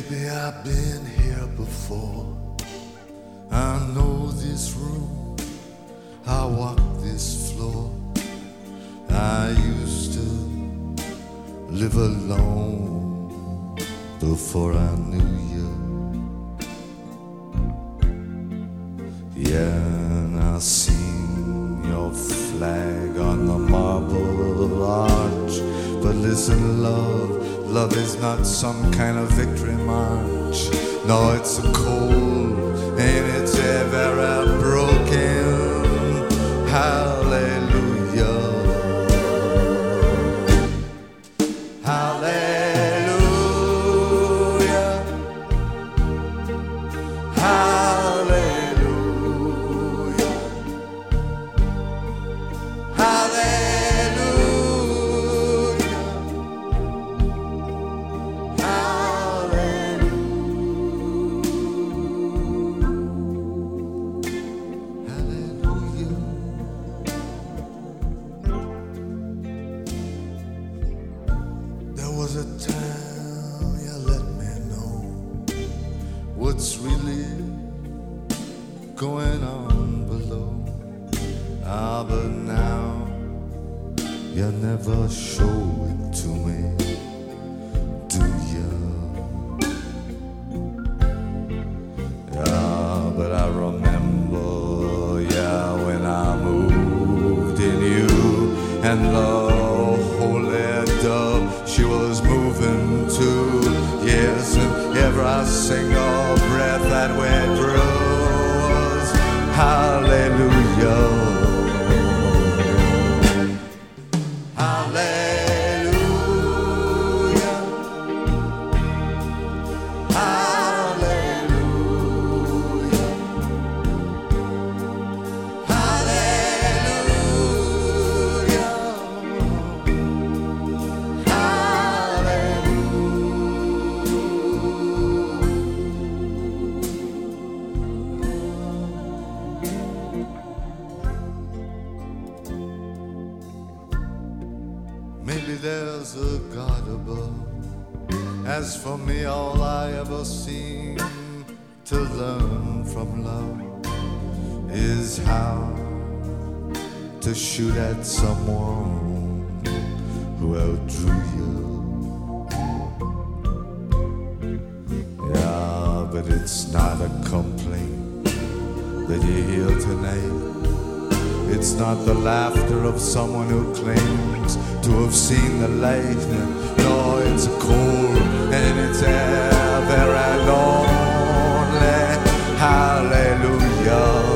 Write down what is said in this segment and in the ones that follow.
Maybe I've been here before. I know this room, I walk this floor. I used to live alone before I knew you. Yeah, and I seen your flag on the marble arch. But listen, love is not some kind of victory march. No, it's a cold and it's ever broken hallelujah. Hallelujah. Hallelujah. There was a time you let me know what's really going on below. Ah, but now you never show it to me, do you? Yeah, but I remember, yeah, when I moved in you and the holy dove, she was moving too. Yes, and every single breath that we drew was hallelujah. Hallelujah. Hallelujah. Maybe there's a God above. As for me, all I ever seem to learn from love is how to shoot at someone who outdrew you. Yeah, but it's not a complaint that you hear tonight. It's not the laughter of someone who claims to have seen the light. No, it's cold and it's ever and only hallelujah.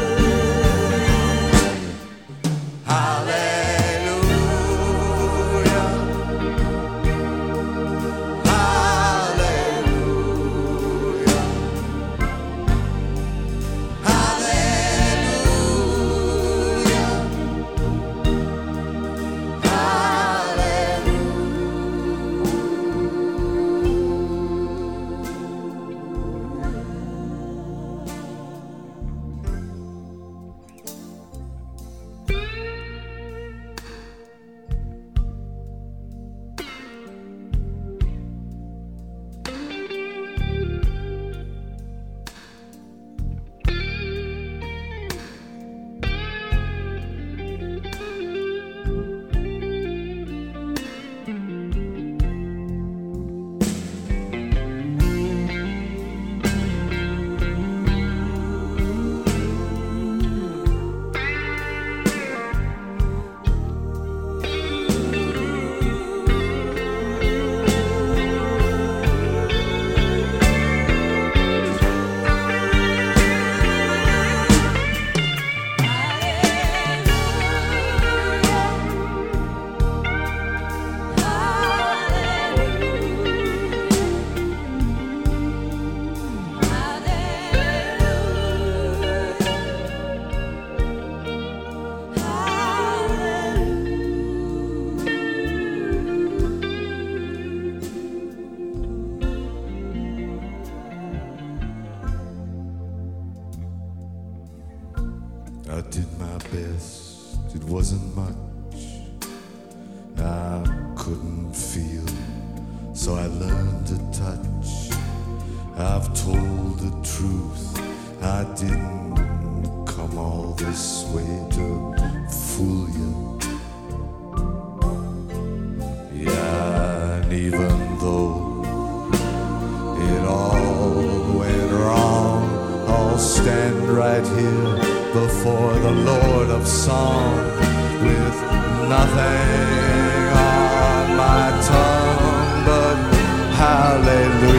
I did my best, it wasn't much. I couldn't feel, so I learned to touch. stand right here before the Lord of Song with nothing on my tongue but hallelujah.